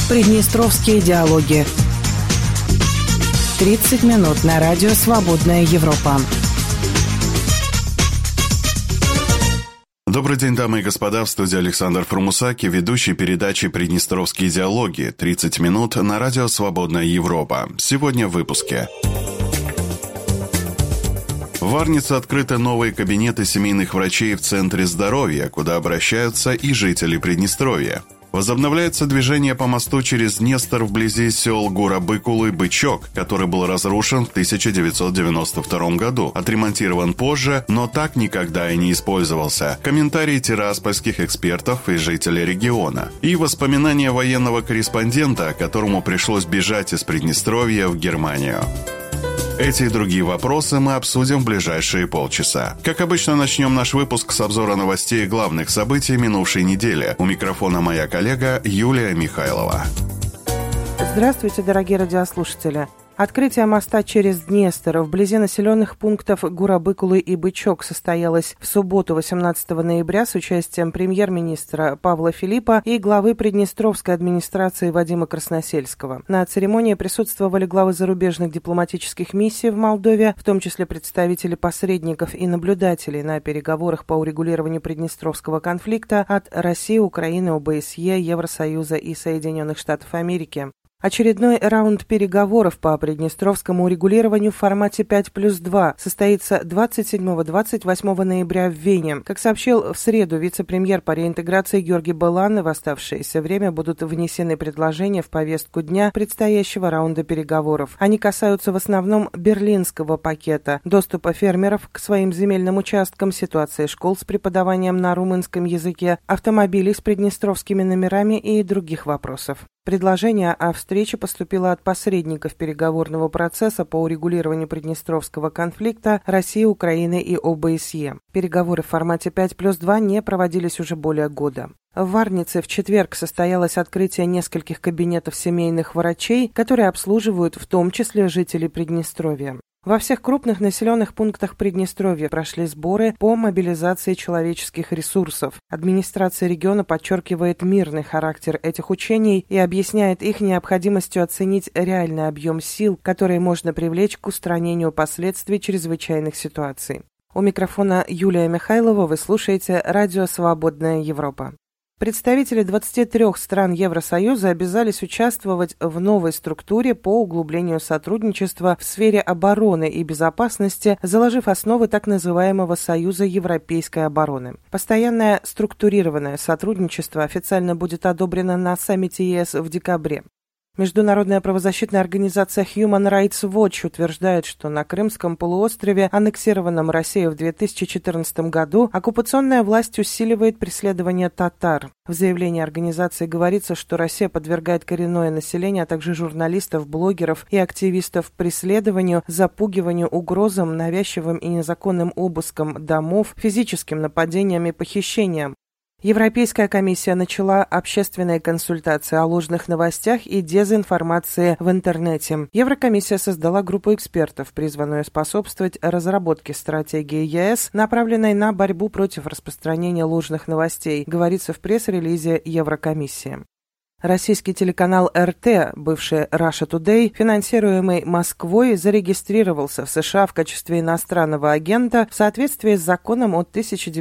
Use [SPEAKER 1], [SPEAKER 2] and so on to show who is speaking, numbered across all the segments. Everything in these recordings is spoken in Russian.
[SPEAKER 1] Приднестровские диалоги. 30 минут на радио «Свободная Европа».
[SPEAKER 2] Добрый день, дамы и господа, в студии Александр Фрумусаки, ведущий передачи «Приднестровские диалоги». 30 минут на радио «Свободная Европа». Сегодня в выпуске. В Варнице открыты новые кабинеты семейных врачей в Центре здоровья, куда обращаются и жители Приднестровья. Возобновляется движение по мосту через Днестр вблизи сел Гура-Быкулы Бычок, который был разрушен в 1992 году, отремонтирован позже, но так никогда и не использовался. Комментарии тираспольских экспертов и жителей региона. И воспоминания военного корреспондента, которому пришлось бежать из Приднестровья в Германию. Эти и другие вопросы мы обсудим в ближайшие полчаса. Как обычно, начнем наш выпуск с обзора новостей и главных событий минувшей недели. У микрофона моя коллега Юлия Михайлова.
[SPEAKER 3] Здравствуйте, дорогие радиослушатели. Открытие моста через Днестр вблизи населенных пунктов Гура-Быкулы и Бычок состоялось в субботу, 18 ноября, с участием премьер-министра Павла Филиппа и главы Приднестровской администрации Вадима Красносельского. На церемонии присутствовали главы зарубежных дипломатических миссий в Молдове, в том числе представители посредников и наблюдателей на переговорах по урегулированию приднестровского конфликта от России, Украины, ОБСЕ, Евросоюза и Соединенных Штатов Америки. Очередной раунд переговоров по приднестровскому урегулированию в формате 5+2 состоится 27-28 ноября в Вене. Как сообщил в среду вице-премьер по реинтеграции Георгий Балан, в оставшееся время будут внесены предложения в повестку дня предстоящего раунда переговоров. Они касаются в основном берлинского пакета, доступа фермеров к своим земельным участкам, ситуации школ с преподаванием на румынском языке, автомобилей с приднестровскими номерами и других вопросов. Предложение о встрече поступило от посредников переговорного процесса по урегулированию приднестровского конфликта России, Украины и ОБСЕ. Переговоры в формате 5+2 не проводились уже более года. В Варнице в четверг состоялось открытие нескольких кабинетов семейных врачей, которые обслуживают в том числе жителей Приднестровья. Во всех крупных населенных пунктах Приднестровья прошли сборы по мобилизации человеческих ресурсов. Администрация региона подчеркивает мирный характер этих учений и объясняет их необходимостью оценить реальный объем сил, которые можно привлечь к устранению последствий чрезвычайных ситуаций. У микрофона Юлия Михайлова, вы слушаете радио «Свободная Европа». Представители 23 стран Евросоюза обязались участвовать в новой структуре по углублению сотрудничества в сфере обороны и безопасности, заложив основы так называемого Союза Европейской обороны. Постоянное структурированное сотрудничество официально будет одобрено на саммите ЕС в декабре. Международная правозащитная организация Human Rights Watch утверждает, что на Крымском полуострове, аннексированном Россией в 2014 году, оккупационная власть усиливает преследование татар. В заявлении организации говорится, что Россия подвергает коренное население, а также журналистов, блогеров и активистов преследованию, запугиванию, угрозам, навязчивым и незаконным обыскам домов, физическим нападениям и похищениям. Европейская комиссия начала общественные консультации о ложных новостях и дезинформации в интернете. Еврокомиссия создала группу экспертов, призванную способствовать разработке стратегии ЕС, направленной на борьбу против распространения ложных новостей, говорится в пресс-релизе Еврокомиссии. Российский телеканал РТ, бывший Russia Today, финансируемый Москвой, зарегистрировался в США в качестве иностранного агента в соответствии с законом от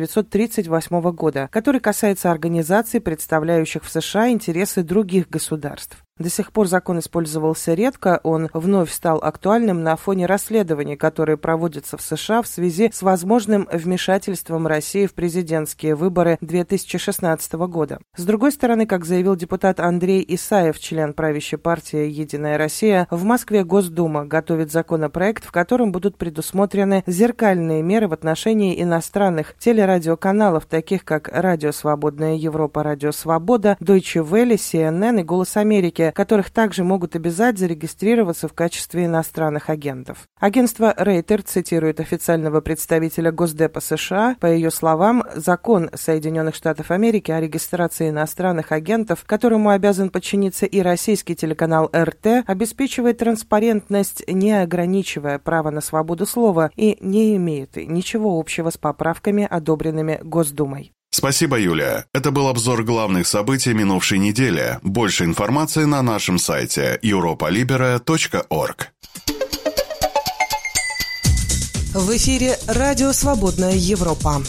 [SPEAKER 3] 1938 года, который касается организаций, представляющих в США интересы других государств. До сих пор закон использовался редко, он вновь стал актуальным на фоне расследований, которые проводятся в США в связи с возможным вмешательством России в президентские выборы 2016 года. С другой стороны, как заявил депутат Андрей Исаев, член правящей партии «Единая Россия», в Москве Госдума готовит законопроект, в котором будут предусмотрены зеркальные меры в отношении иностранных телерадиоканалов, таких как «Радио Свободная Европа», «Радио Свобода», Deutsche Welle, CNN и «Голос Америки», которых также могут обязать зарегистрироваться в качестве иностранных агентов. Агентство Рейтер цитирует официального представителя Госдепа США. По ее словам, закон Соединенных Штатов Америки о регистрации иностранных агентов, которому обязан подчиниться и российский телеканал РТ, обеспечивает транспарентность, не ограничивая право на свободу слова, и не имеет ничего общего с поправками, одобренными Госдумой.
[SPEAKER 2] Спасибо, Юлия. Это был обзор главных событий минувшей недели. Больше информации на нашем сайте europalibera.org.
[SPEAKER 1] В эфире «Радио Свободная Европа».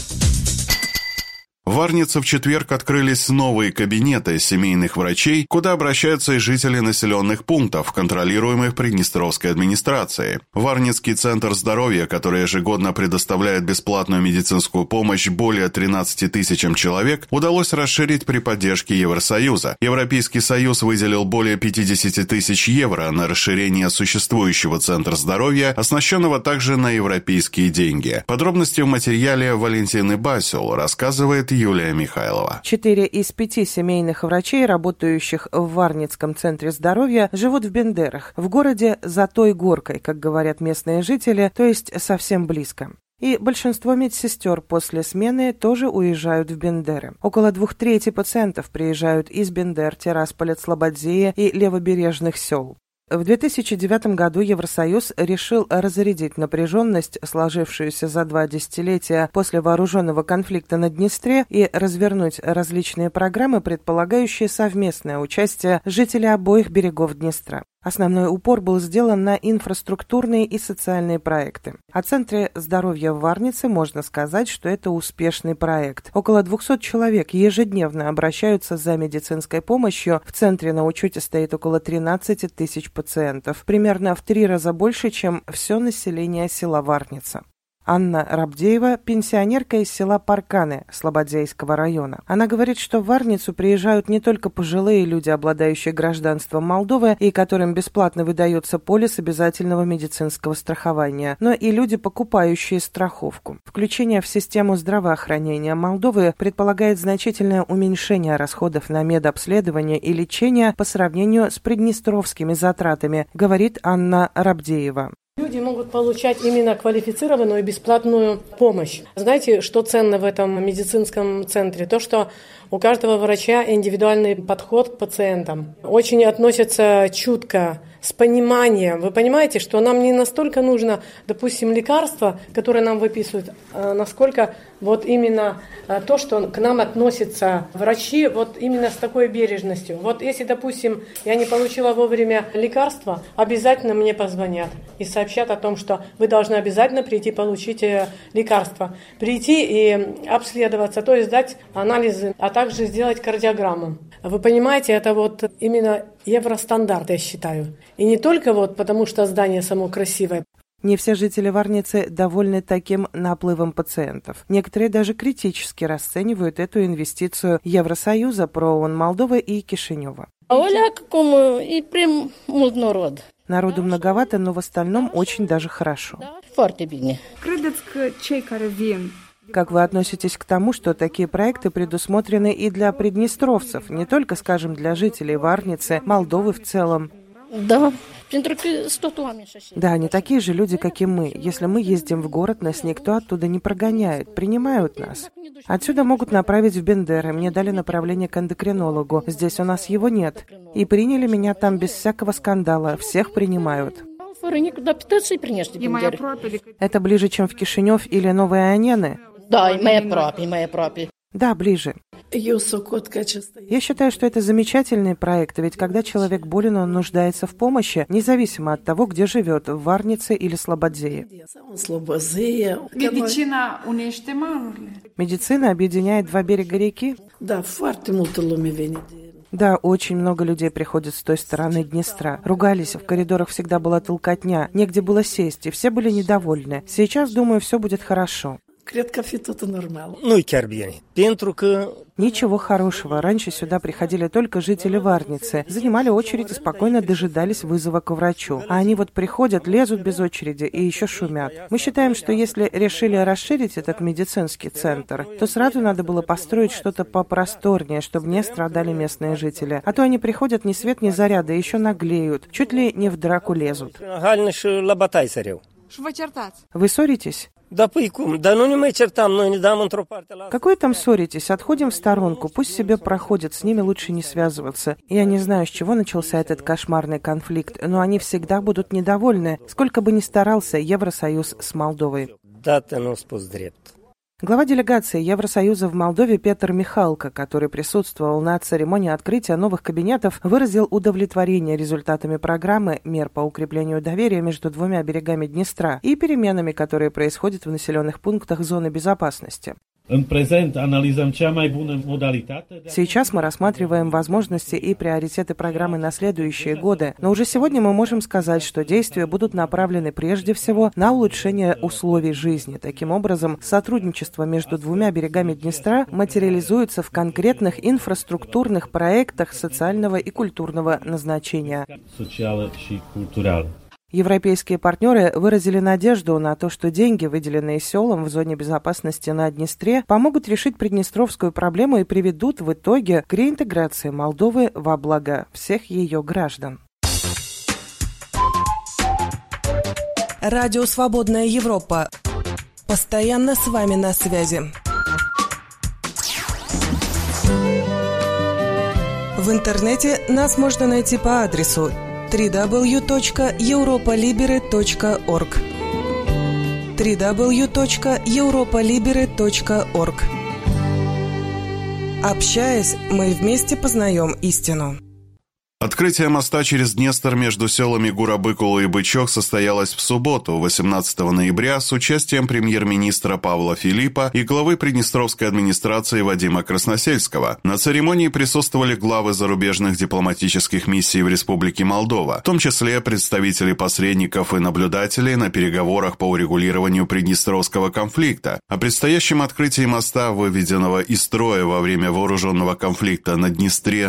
[SPEAKER 2] В Варнице в четверг открылись новые кабинеты семейных врачей, куда обращаются и жители населенных пунктов, контролируемых Приднестровской администрацией. Варницкий центр здоровья, который ежегодно предоставляет бесплатную медицинскую помощь более 13 тысячам человек, удалось расширить при поддержке Евросоюза. Европейский Союз выделил более 50 тысяч евро на расширение существующего центра здоровья, оснащенного также на европейские деньги. Подробности в материале Валентины Басюл, рассказывает Юлия Михайлова.
[SPEAKER 3] 4 из 5 семейных врачей, работающих в Варницком центре здоровья, живут в Бендерах, в городе за той горкой, как говорят местные жители, то есть совсем близко. И большинство медсестер после смены тоже уезжают в Бендеры. Около 2/3 пациентов приезжают из Бендер, Тирасполя, Слободзея и левобережных сел. В 2009 году Евросоюз решил разрядить напряженность, сложившуюся за 2 десятилетия после вооруженного конфликта на Днестре, и развернуть различные программы, предполагающие совместное участие жителей обоих берегов Днестра. Основной упор был сделан на инфраструктурные и социальные проекты. О Центре здоровья в Варнице можно сказать, что это успешный проект. Около 200 человек ежедневно обращаются за медицинской помощью. В центре на учете стоит около 13 тысяч пациентов. Примерно в 3 раза больше, чем все население села Варница. Анна Рабдеева – пенсионерка из села Парканы Слободзейского района. Она говорит, что в Варницу приезжают не только пожилые люди, обладающие гражданством Молдовы и которым бесплатно выдается полис обязательного медицинского страхования, но и люди, покупающие страховку. Включение в систему здравоохранения Молдовы предполагает значительное уменьшение расходов на медобследование и лечение по сравнению с приднестровскими затратами, говорит Анна Рабдеева.
[SPEAKER 4] Люди могут получать именно квалифицированную и бесплатную помощь. Знаете, что ценно в этом медицинском центре? То, что у каждого врача индивидуальный подход к пациентам. Очень относятся чутко, с пониманием. Вы понимаете, что нам не настолько нужно, допустим, лекарства, которые нам выписывают, насколько вот именно то, что к нам относятся врачи, вот именно с такой бережностью. Вот если, допустим, я не получила вовремя лекарства, обязательно мне позвонят и сообщат о том, что вы должны обязательно прийти получить лекарства. Прийти и обследоваться, то есть сдать анализы, а также сделать кардиограмму. Вы понимаете, это вот именно евростандарт, я считаю. И не только вот потому, что здание само красивое.
[SPEAKER 3] Не все жители Варницы довольны таким наплывом пациентов. Некоторые даже критически расценивают эту инвестицию Евросоюза, ПРООН Молдовы и Кишинева. Народу многовато, но в остальном очень даже хорошо. Как вы относитесь к тому, что такие проекты предусмотрены и для приднестровцев, не только, скажем, для жителей Варницы, Молдовы в целом? Да, они такие же люди, как и мы. Если мы ездим в город, нас никто оттуда не прогоняет, принимают нас. Отсюда могут направить в Бендеры. Мне дали направление к эндокринологу. Здесь у нас его нет. И приняли меня там без всякого скандала. Всех принимают. Это ближе, чем в Кишинев или Новые Анены? Да, ближе. Я считаю, что это замечательный проект, ведь когда человек болен, он нуждается в помощи, независимо от того, где живет, в Варнице или Слободзее. Медицина объединяет 2 берега реки? Да, очень много людей приходят с той стороны Днестра. Ругались, в коридорах всегда была толкотня, негде было сесть, и все были недовольны. Сейчас, думаю, все будет хорошо. Ничего хорошего. Раньше сюда приходили только жители Варницы, занимали очередь и спокойно дожидались вызова к врачу. А они вот приходят, лезут без очереди и еще шумят. Мы считаем, что если решили расширить этот медицинский центр, то сразу надо было построить что-то попросторнее, чтобы не страдали местные жители. А то они приходят ни свет ни заря, да еще наглеют, чуть ли не в драку лезут. Вы ссоритесь? Какой там ссоритесь? Отходим в сторонку, пусть себе проходят, с ними лучше не связываться. Я не знаю, с чего начался этот кошмарный конфликт, но они всегда будут недовольны, сколько бы ни старался Евросоюз с Молдовой. Глава делегации Евросоюза в Молдове Петр Михалко, который присутствовал на церемонии открытия новых кабинетов, выразил удовлетворение результатами программы мер по укреплению доверия между двумя берегами Днестра и переменами, которые происходят в населенных пунктах зоны безопасности. Сейчас мы рассматриваем возможности и приоритеты программы на следующие годы, но уже сегодня мы можем сказать, что действия будут направлены прежде всего на улучшение условий жизни. Таким образом, сотрудничество между двумя берегами Днестра материализуется в конкретных инфраструктурных проектах социального и культурного назначения. Европейские партнеры выразили надежду на то, что деньги, выделенные селам в зоне безопасности на Днестре, помогут решить приднестровскую проблему и приведут в итоге к реинтеграции Молдовы во благо всех ее граждан.
[SPEAKER 1] Радио «Свободная Европа». Постоянно с вами на связи. В интернете нас можно найти по адресу www.europalibere.org www.europalibere.org. Общаясь, мы вместе познаем истину.
[SPEAKER 2] Открытие моста через Днестр между селами Гура-Быкула и Бычок состоялось в субботу, 18 ноября, с участием премьер-министра Павла Филиппа и главы Приднестровской администрации Вадима Красносельского. На церемонии присутствовали главы зарубежных дипломатических миссий в Республике Молдова, в том числе представители посредников и наблюдателей на переговорах по урегулированию приднестровского конфликта. О предстоящем открытии моста, выведенного из строя во время вооруженного конфликта на Днестре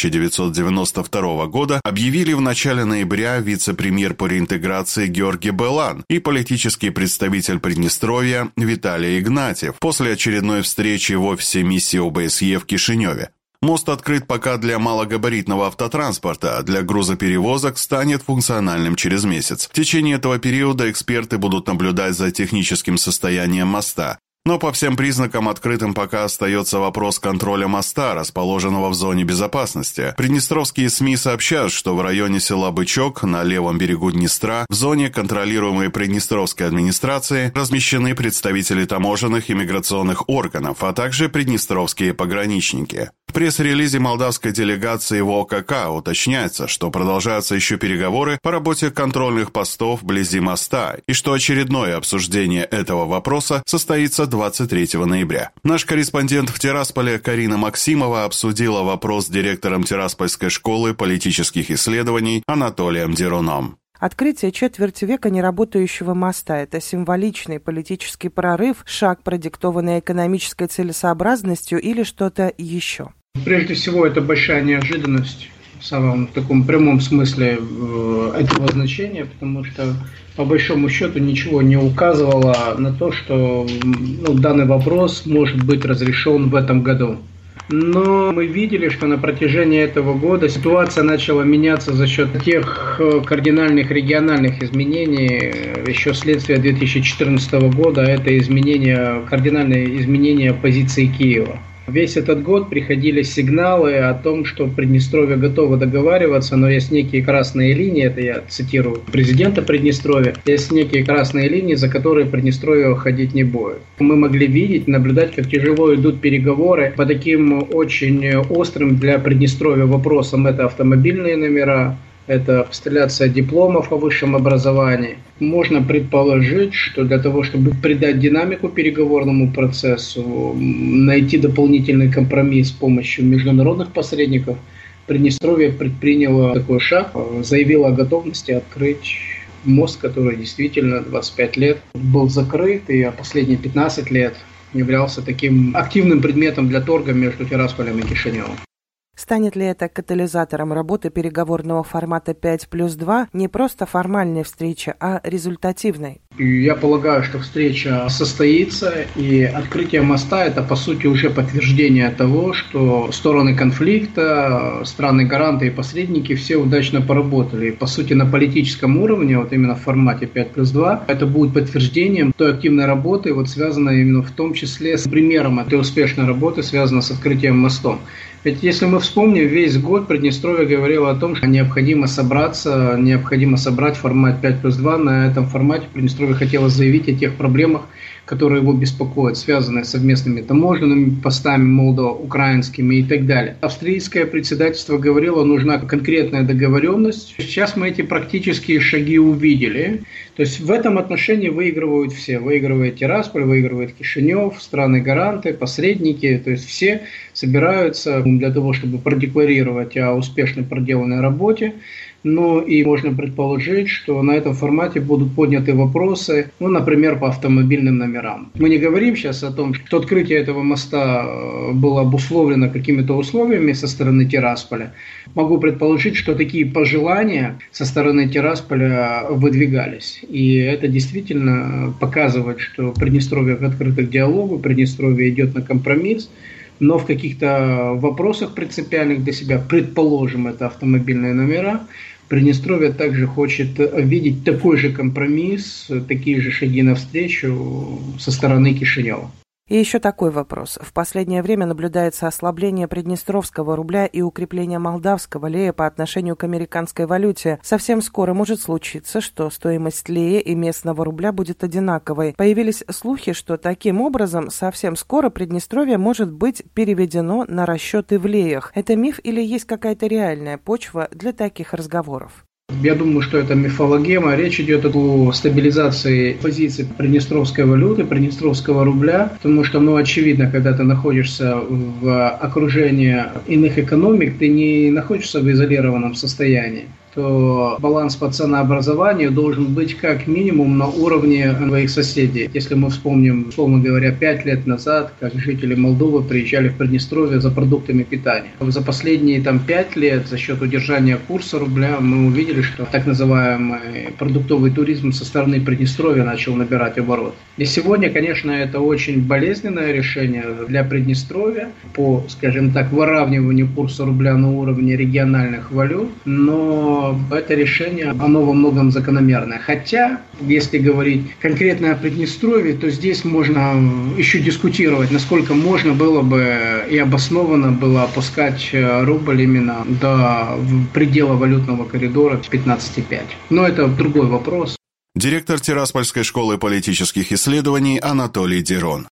[SPEAKER 2] 1992 года, объявили в начале ноября вице-премьер по реинтеграции Георгий Белан и политический представитель Приднестровья Виталий Игнатьев после очередной встречи в офисе миссии ОБСЕ в Кишиневе. Мост открыт пока для малогабаритного автотранспорта, а для грузоперевозок станет функциональным через месяц. В течение этого периода эксперты будут наблюдать за техническим состоянием моста. Но по всем признакам открытым пока остается вопрос контроля моста, расположенного в зоне безопасности. Приднестровские СМИ сообщают, что в районе села Бычок на левом берегу Днестра, в зоне, контролируемой Приднестровской администрацией, размещены представители таможенных и миграционных органов, а также приднестровские пограничники. В пресс-релизе молдавской делегации в ОКК уточняется, что продолжаются еще переговоры по работе контрольных постов вблизи моста и что очередное обсуждение этого вопроса состоится 23 ноября. Наш корреспондент в Тирасполе Карина Максимова обсудила вопрос с директором Тираспольской школы политических исследований Анатолием Деруном.
[SPEAKER 3] Открытие четверти века неработающего моста – это символичный политический прорыв, шаг, продиктованный экономической целесообразностью или что-то еще?
[SPEAKER 5] Прежде всего, это большая неожиданность в самом таком прямом смысле этого значения, потому что, по большому счету, ничего не указывало на то, что данный вопрос может быть разрешен в этом году. Но мы видели, что на протяжении этого года ситуация начала меняться за счет тех кардинальных региональных изменений, еще следствие 2014 года, это кардинальные изменения позиции Киева. Весь этот год приходили сигналы о том, что Приднестровье готово договариваться, но есть некие красные линии, это я цитирую президента Приднестровья, есть некие красные линии, за которые Приднестровье ходить не будет. Мы могли видеть, наблюдать, как тяжело идут переговоры по таким очень острым для Приднестровья вопросам. Это автомобильные номера, это апостиляция дипломов о высшем образовании. Можно предположить, что для того, чтобы придать динамику переговорному процессу, найти дополнительный компромисс с помощью международных посредников, Приднестровье предприняло такой шаг, заявило о готовности открыть мост, который действительно 25 лет был закрыт, и последние 15 лет являлся таким активным предметом для торга между Тирасполем и Кишиневым.
[SPEAKER 3] Станет ли это катализатором работы переговорного формата 5+2 не просто формальной встречи, а результативной?
[SPEAKER 5] Я полагаю, что встреча состоится, и открытие моста – это, по сути, уже подтверждение того, что стороны конфликта, страны-гаранты и посредники все удачно поработали. И, по сути, на политическом уровне, вот именно в формате 5+2, это будет подтверждением той активной работы, связанной именно в том числе с примером этой успешной работы, связанной с открытием мостом. Ведь если мы вспомним, весь год Приднестровье говорило о том, что необходимо собрать формат 5+2. На этом формате Приднестровье Приднестровье хотело заявить о тех проблемах, которые его беспокоят, связанные с совместными таможенными постами молдово-украинскими и так далее. Австрийское председательство говорило, нужна конкретная договоренность. Сейчас мы эти практические шаги увидели. То есть в этом отношении выигрывают все. Выигрывает Тирасполь, выигрывает Кишинев, страны-гаранты, посредники. То есть все собираются для того, чтобы продекларировать о успешно проделанной работе. Ну и можно предположить, что на этом формате будут подняты вопросы, например, по автомобильным номерам. Мы не говорим сейчас о том, что открытие этого моста было обусловлено какими-то условиями со стороны Тирасполя. Могу предположить, что такие пожелания со стороны Тирасполя выдвигались. И это действительно показывает, что Приднестровье открыто к диалогу, Приднестровье идет на компромисс. Но в каких-то вопросах принципиальных для себя, предположим, это автомобильные номера, Приднестровье также хочет видеть такой же компромисс, такие же шаги навстречу со стороны Кишинева.
[SPEAKER 3] И еще такой вопрос. В последнее время наблюдается ослабление приднестровского рубля и укрепление молдавского лея по отношению к американской валюте. Совсем скоро может случиться, что стоимость лея и местного рубля будет одинаковой. Появились слухи, что таким образом совсем скоро Приднестровье может быть переведено на расчеты в леях. Это миф или есть какая-то реальная почва для таких разговоров?
[SPEAKER 5] Я думаю, что это мифологема. Речь идет о стабилизации позиции приднестровской валюты, приднестровского рубля, потому что, очевидно, когда ты находишься в окружении иных экономик, ты не находишься в изолированном состоянии, то баланс по ценообразованию должен быть как минимум на уровне своих соседей. Если мы вспомним, условно говоря, 5 лет назад, как жители Молдовы приезжали в Приднестровье за продуктами питания. За последние 5 лет за счет удержания курса рубля мы увидели, что так называемый продуктовый туризм со стороны Приднестровья начал набирать оборот. И сегодня, конечно, это очень болезненное решение для Приднестровья по, скажем так, выравниванию курса рубля на уровне региональных валют, но это решение, оно во многом закономерное. Хотя, если говорить конкретно о Приднестровье, то здесь можно еще дискутировать, насколько можно было бы и обоснованно было опускать рубль именно до предела валютного коридора 15,5. Но это другой вопрос.
[SPEAKER 2] Директор Тираспольской школы политических исследований Анатолий Дерон.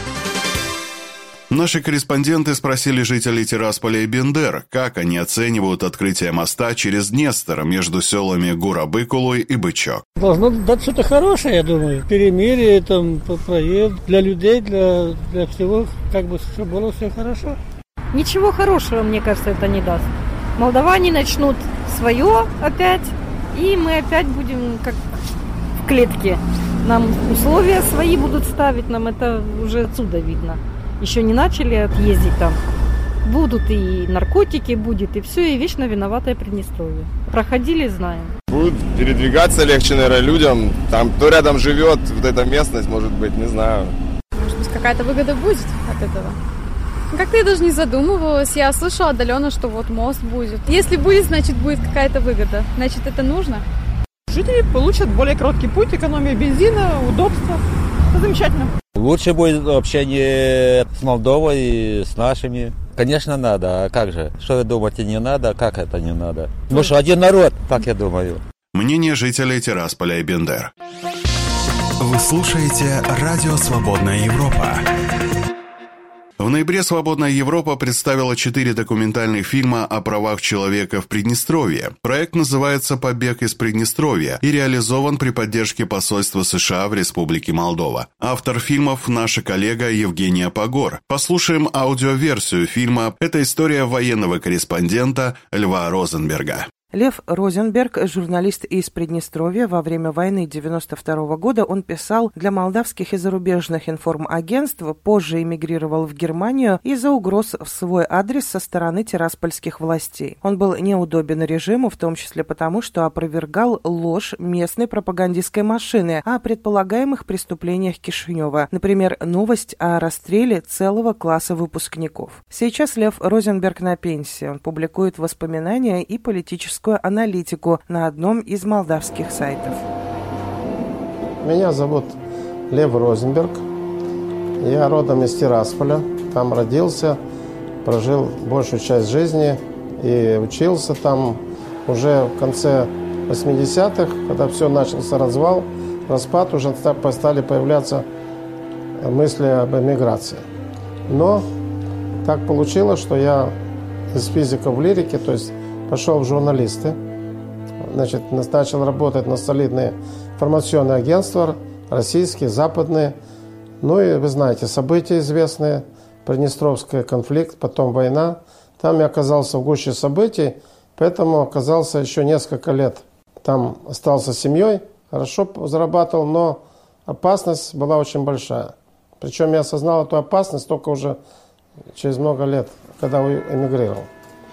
[SPEAKER 2] Наши корреспонденты спросили жителей Тирасполя и Бендер, как они оценивают открытие моста через Днестр между селами Гурабыкулуй и Бычок.
[SPEAKER 6] Должно дать что-то хорошее, я думаю. Перемирие, проезд для людей, для всего, чтобы было все хорошо.
[SPEAKER 7] Ничего хорошего, мне кажется, это не даст. Молдаване начнут свое опять, и мы опять будем как в клетке. Нам условия свои будут ставить, нам это уже отсюда видно. Еще не начали отъездить там. Будут и наркотики, будет и все, и вечно виноватое Приднестровье. Проходили, знаем.
[SPEAKER 8] Будет передвигаться легче, наверное, людям. Там кто рядом живет, вот эта местность, может быть, не знаю.
[SPEAKER 9] Может быть, какая-то выгода будет от этого? Как-то я даже не задумывалась. Я слышала отдаленно, что вот мост будет. Если будет, значит, будет какая-то выгода. Значит, это нужно.
[SPEAKER 10] Жители получат более короткий путь, экономия бензина, удобство. Это замечательно.
[SPEAKER 11] Лучше будет общение с Молдовой и с нашими. Конечно, надо. А как же? Что вы думаете, не надо? Как это не надо? Ну что, один народ, так я думаю.
[SPEAKER 2] Мнение жителей Тирасполя и Бендер.
[SPEAKER 12] Вы слушаете «Радио Свободная Европа».
[SPEAKER 2] В ноябре «Свободная Европа» представила 4 документальных фильма о правах человека в Приднестровье. Проект называется «Побег из Приднестровья» и реализован при поддержке посольства США в Республике Молдова. Автор фильмов – наша коллега Евгения Погор. Послушаем аудиоверсию фильма. Это история военного корреспондента Льва Розенберга.
[SPEAKER 3] Лев Розенберг, журналист из Приднестровья. Во время войны 1992 года он писал для молдавских и зарубежных информагентств, позже эмигрировал в Германию из-за угроз в свой адрес со стороны тираспольских властей. Он был неудобен режиму, в том числе потому, что опровергал ложь местной пропагандистской машины о предполагаемых преступлениях Кишинева, например, новость о расстреле целого класса выпускников. Сейчас Лев Розенберг на пенсии. Он публикует воспоминания и политическую аналитику на одном из молдавских сайтов.
[SPEAKER 13] Меня зовут Лев Розенберг. Я родом из Тирасполя. Там родился, прожил большую часть жизни и учился там. Уже в конце 80-х, когда все начался развал, распад, уже стали появляться мысли об эмиграции. Но так получилось, что я из физика в лирике, то есть пошел в журналисты, значит, начал работать на солидные информационные агентства, российские, западные. Ну и вы знаете, события известные, Приднестровский конфликт, потом война. Там я оказался в гуще событий, поэтому оказался еще несколько лет. Там остался с семьей, хорошо зарабатывал, но опасность была очень большая. Причем я осознал эту опасность только уже через много лет, когда эмигрировал.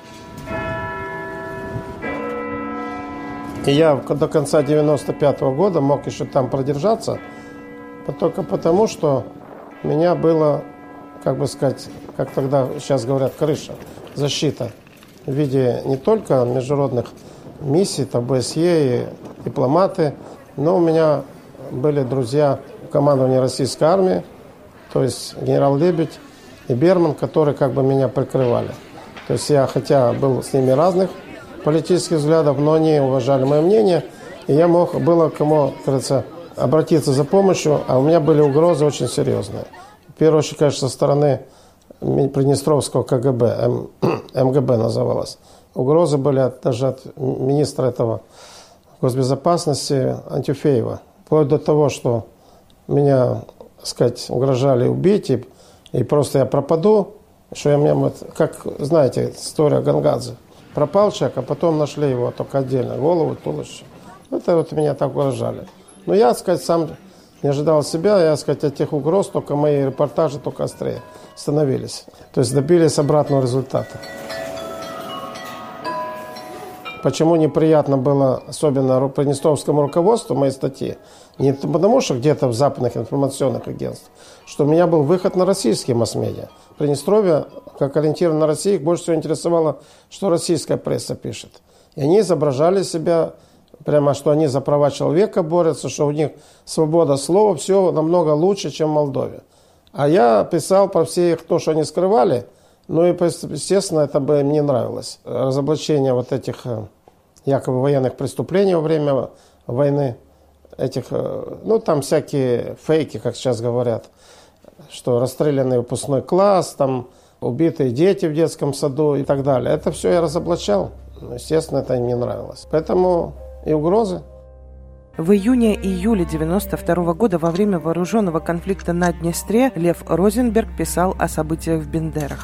[SPEAKER 13] И я до конца 95-го года мог еще там продержаться, только потому, что у меня было, как бы сказать, как тогда сейчас говорят, крыша, защита в виде не только международных миссий, там ОБСЕ и дипломаты, но у меня были друзья в командовании российской армии, то есть генерал Лебедь и Берман, которые как бы меня прикрывали. То есть я, хотя был с ними разных политических взглядов, но они уважали мое мнение, и я мог, было кому, кажется, обратиться за помощью, а у меня были угрозы очень серьезные. В первую очередь, конечно, со стороны Приднестровского КГБ, МГБ называлось. Угрозы были даже от министра этого госбезопасности Антюфеева. Вплоть до того, что меня, так сказать, угрожали убить, и просто я пропаду, что я меня, вот, как, знаете, история Гангадзе. Пропал человек, а потом нашли его только отдельно, голову, туловище. Это вот меня так угрожали. Но я, так сказать, сам не ожидал себя, я, так сказать, от тех угроз, только мои репортажи только острее становились. То есть добились обратного результата. Почему неприятно было, особенно приднестровскому руководству, моей статьи? Не потому, что где-то в западных информационных агентствах, что у меня был выход на российские масс-медиа. Приднестровье, как ориентир на Россию, их больше всего интересовало, что российская пресса пишет. И они изображали себя, прямо, что они за права человека борются, что у них свобода слова, все намного лучше, чем в Молдове. А я писал про все их то, что они скрывали, ну и, естественно, это бы мне нравилось. Разоблачение вот этих якобы военных преступлений во время войны, этих, ну там всякие фейки, как сейчас говорят, что расстрелянный выпускной класс, там убитые дети в детском саду и так далее. Это все я разоблачал. Естественно, это им не нравилось. Поэтому и угрозы.
[SPEAKER 3] В июне-июле 1992 года во время вооруженного конфликта на Днестре Лев Розенберг писал о событиях в Бендерах.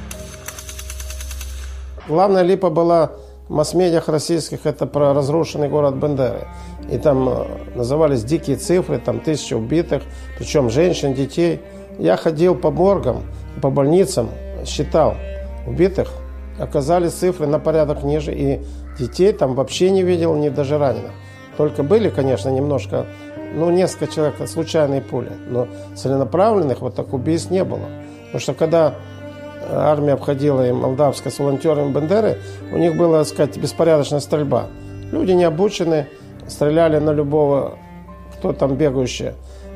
[SPEAKER 13] Главная липа была в масс-медиах российских, это про разрушенный город Бендеры. И там назывались дикие цифры, там 1000 убитых, причем женщин, детей. Я ходил по моргам, по больницам, считал убитых. Оказались цифры на порядок ниже, и детей там вообще не видел, ни даже раненых. Только были, конечно, немножко, ну, несколько человек, случайные пули, но целенаправленных вот так убийств не было. Потому что когда армия обходила и молдавская с волонтерами Бендеры, у них была, так сказать, беспорядочная стрельба. Люди не обучены, стреляли на любого, кто там бегающий,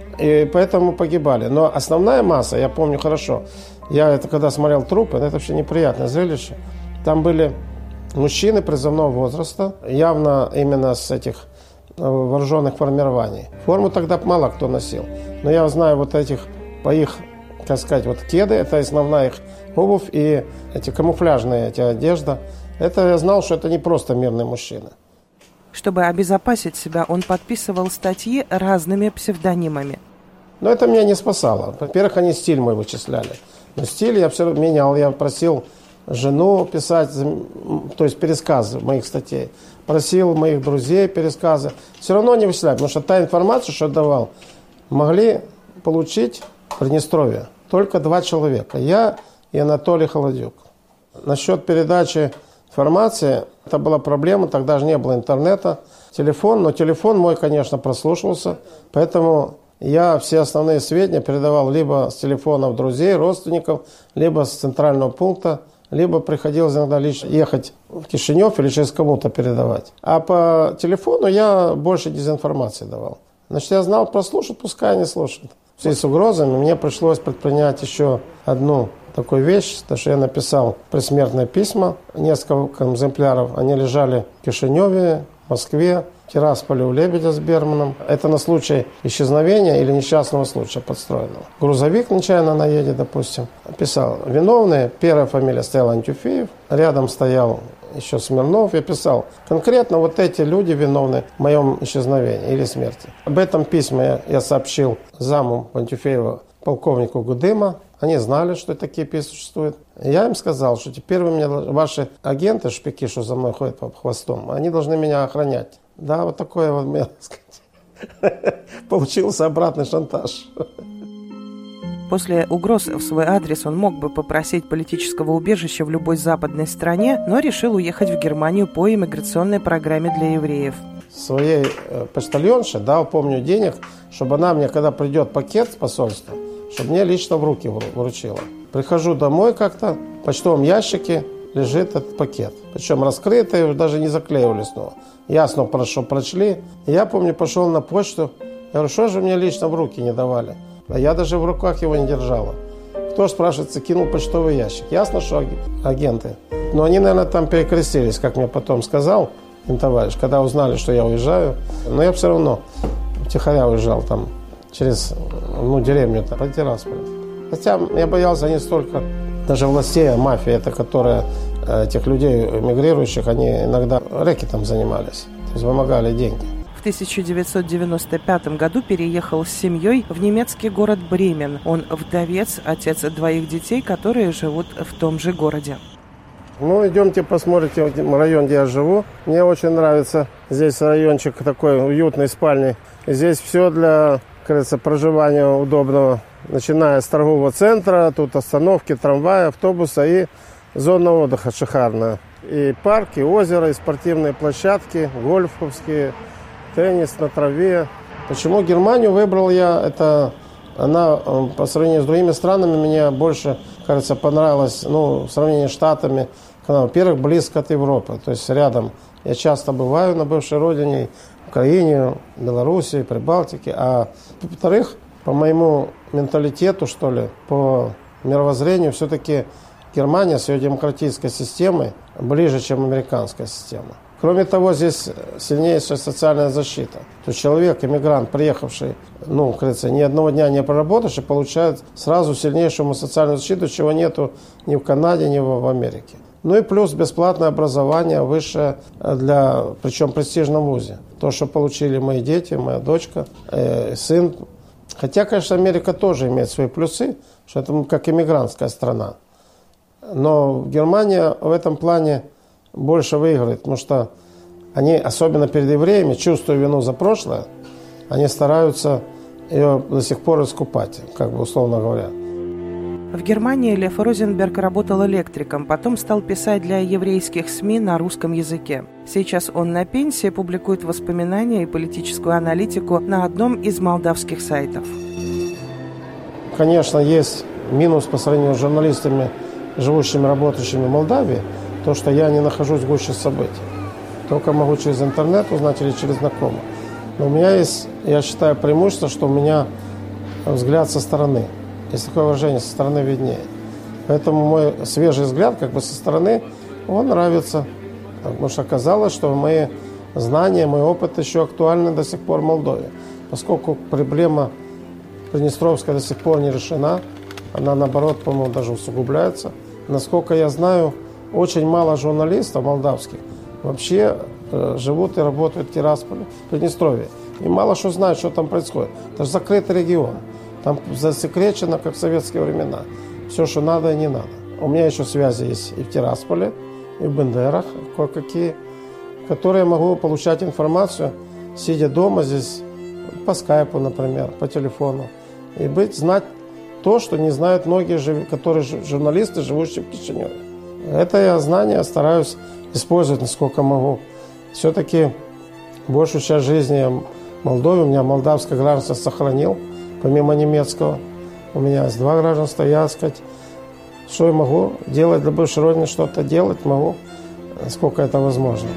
[SPEAKER 13] и поэтому погибали. Но основная масса, я помню хорошо, я это когда смотрел трупы, это вообще неприятное зрелище. Там были мужчины призывного возраста, явно именно с этих вооруженных формирований. Форму тогда мало кто носил. Но я знаю вот этих, по их, так сказать, вот кеды, это основная их обувь, и эти камуфляжные, эти одежда. Это я знал, что это не просто мирные мужчины.
[SPEAKER 3] Чтобы обезопасить себя, он подписывал статьи разными псевдонимами.
[SPEAKER 13] Но это меня не спасало. Во-первых, они стиль мой вычисляли. Но стиль я все менял. Я просил жену писать, то есть пересказы моих статей. Просил моих друзей пересказы. Все равно не вычисляли, потому что та информация, что я давал, могли получить в Приднестровье только 2 человека. Я и Анатолий Холодюк. Насчет передачи информации, это была проблема, тогда же не было интернета. Телефон, но телефон мой, конечно, прослушивался, поэтому я все основные сведения передавал либо с телефонов друзей, родственников, либо с центрального пункта, либо приходилось иногда лично ехать в Кишинев или через кому-то передавать. А по телефону я больше дезинформации давал. Значит, я знал, прослушать, пускай они слушают. В связи с угрозами мне пришлось предпринять еще одну такую вещь, потому что я написал предсмертные письма, несколько экземпляров. Они лежали в Кишиневе, в Москве, в Тирасполе у Лебедя с Берманом. Это на случай исчезновения или несчастного случая подстроенного. Грузовик нечаянно наедет, допустим. Писал виновные, первая фамилия стояла Антюфеев, рядом стоял еще Смирнов. Я писал конкретно вот эти люди виновны в моем исчезновении или смерти. Об этом письме я сообщил заму Антюфеева полковнику Гудыма. Они знали, что такие письма существуют. Я им сказал, что теперь вы мне, ваши агенты, шпики, что за мной ходят по хвостом, они должны меня охранять. Да, вот такой вот, так сказать, получился обратный шантаж.
[SPEAKER 3] После угроз в свой адрес он мог бы попросить политического убежища в любой западной стране, но решил уехать в Германию по иммиграционной программе для евреев.
[SPEAKER 13] Своей почтальонше дал, помню, денег, чтобы она мне, когда придет пакет с посольства, чтобы мне лично в руки вручила. Прихожу домой как-то, в почтовом ящике лежит этот пакет. Причем раскрытый, даже не заклеивали снова. Ясно, что прочли. И я, помню, пошел на почту. Я говорю, что же мне лично в руки не давали? А я даже в руках его не держала. Кто, спрашивается, кинул почтовый ящик? Ясно, что агенты. Но они, наверное, там перекрестились, как мне потом сказал товарищ, когда узнали, что я уезжаю. Но я все равно втихаря уезжал там через деревню по Тирасполю. Хотя я боялся не столько даже властей, а мафия, это которая этих людей эмигрирующих, они иногда рэкетом занимались, то есть вымогали деньги.
[SPEAKER 3] В 1995 году переехал с семьей в немецкий город Бремен. Он вдовец, отец 2 детей, которые живут в том же городе.
[SPEAKER 13] Идемте посмотрите район, где я живу. Мне очень нравится. Здесь райончик такой уютной спальни. Здесь все для, как говорится, проживания удобного. Начиная с торгового центра, тут остановки, трамвая, автобуса и зона отдыха шикарная. И парки, и озеро, и спортивные площадки, гольфовские, теннис на траве. Почему Германию выбрал я? Она по сравнению с другими странами мне больше, кажется, понравилась, в сравнении с Штатами. Во-первых, близко от Европы, то есть рядом. Я часто бываю на бывшей родине, в Украине, Белоруссии, Прибалтике. А во-вторых, по моему менталитету, что ли, по мировоззрению, все-таки Германия с ее демократической системой ближе, чем американская система. Кроме того, здесь сильнейшая социальная защита. То есть человек, иммигрант, приехавший, ни одного дня не проработавший, получает сразу сильнейшую социальную защиту, чего нету ни в Канаде, ни в Америке. И плюс бесплатное образование высшее, причем в престижном вузе. То, что получили мои дети, моя дочка, сын. Хотя, конечно, Америка тоже имеет свои плюсы, что это как иммигрантская страна. Но Германия в этом плане больше выиграет, потому что они, особенно перед евреями, чувствуя вину за прошлое, они стараются ее до сих пор искупать, условно говоря.
[SPEAKER 3] В Германии Лев Розенберг работал электриком, потом стал писать для еврейских СМИ на русском языке. Сейчас он на пенсии, публикует воспоминания и политическую аналитику на одном из молдавских сайтов.
[SPEAKER 13] Конечно, есть минус по сравнению с журналистами, живущими, работающими в Молдавии, то, что я не нахожусь в гуще событий. Только могу через интернет узнать или через знакомых. Но у меня есть, я считаю, преимущество, что у меня взгляд со стороны. Есть такое выражение, со стороны виднее. Поэтому мой свежий взгляд, со стороны, он нравится. Потому что оказалось, что мои знания, мой опыт еще актуальны до сих пор в Молдове. Поскольку проблема Приднестровская до сих пор не решена, она, наоборот, по-моему, даже усугубляется. Насколько я знаю, очень мало журналистов молдавских вообще живут и работают в Тирасполе, в Приднестровье. И мало что знают, что там происходит. Это же закрытый регион. Там засекречено, как в советские времена. Все, что надо и не надо. У меня еще связи есть и в Тирасполе, и в Бендерах, кое-какие, которые я могу получать информацию, сидя дома здесь, по скайпу, например, по телефону. И знать то, что не знают многие журналисты, живущие в Кишиневе. Это я знания стараюсь использовать, насколько могу. Все-таки большую часть жизни я в Молдове, у меня молдавское гражданство сохранил, помимо немецкого. У меня есть 2 гражданства, я, что я могу делать для бывшей родины, что-то делать могу, сколько это возможно.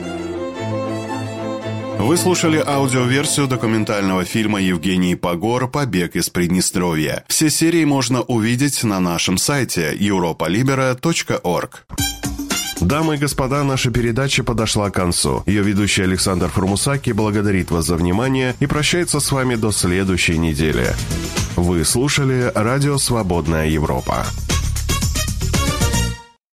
[SPEAKER 2] Вы слушали аудиоверсию документального фильма Евгений Погор «Побег из Приднестровья». Все серии можно увидеть на нашем сайте europolibera.org. Дамы и господа, наша передача подошла к концу. Ее ведущий Александр Формусаки благодарит вас за внимание и прощается с вами до следующей недели. Вы слушали Радио «Свободная Европа».